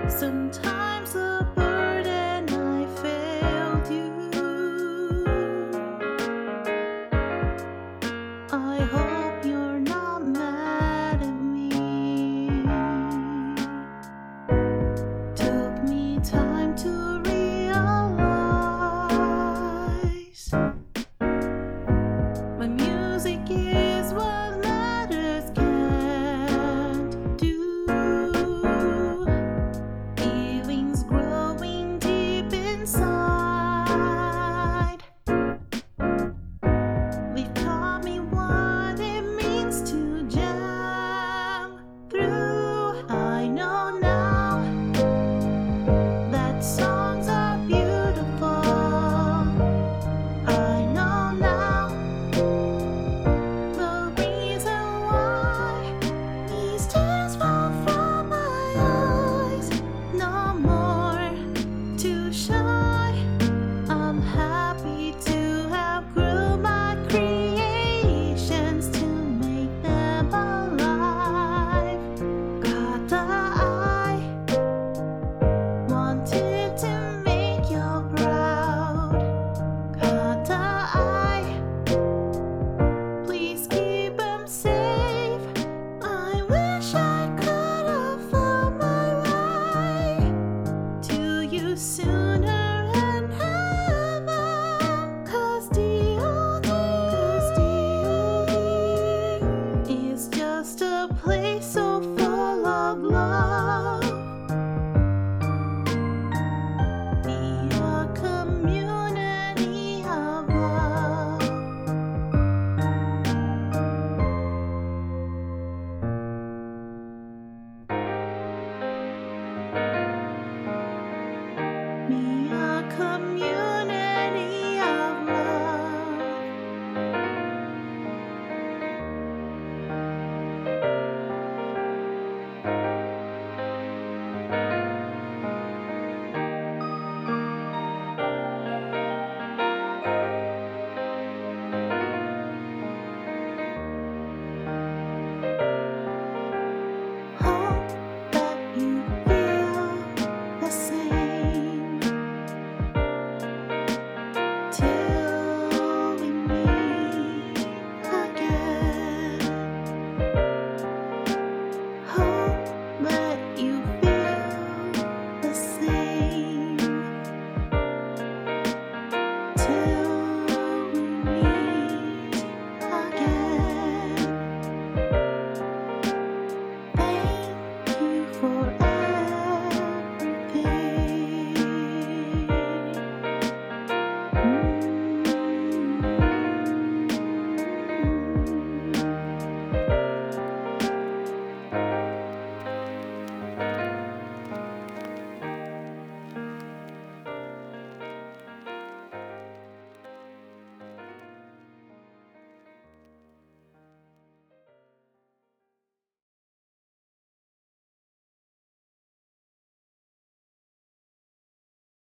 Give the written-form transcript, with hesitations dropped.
Sometimes a burden I failed you. I hope you're not mad at me. Took me time to realize my music is what letters can't do. Feelings growing deep inside. They've taught me what it means to jam through. I know now that songs are beautiful. I know now the reason why these tears fall from my eyes. No more too shy. I'm happy to have grew my creations to make them alive. Got the eye, wanted to make you proud. Got the eye, please keep them safe. I wish I could have found my way to you sooner and ever. 'Cause DOD is just a place so full of love. Be a community of love. Be a community of love. Hope that you feel the same till we meet again. Hope that you feel the same till we meet again. Thank you for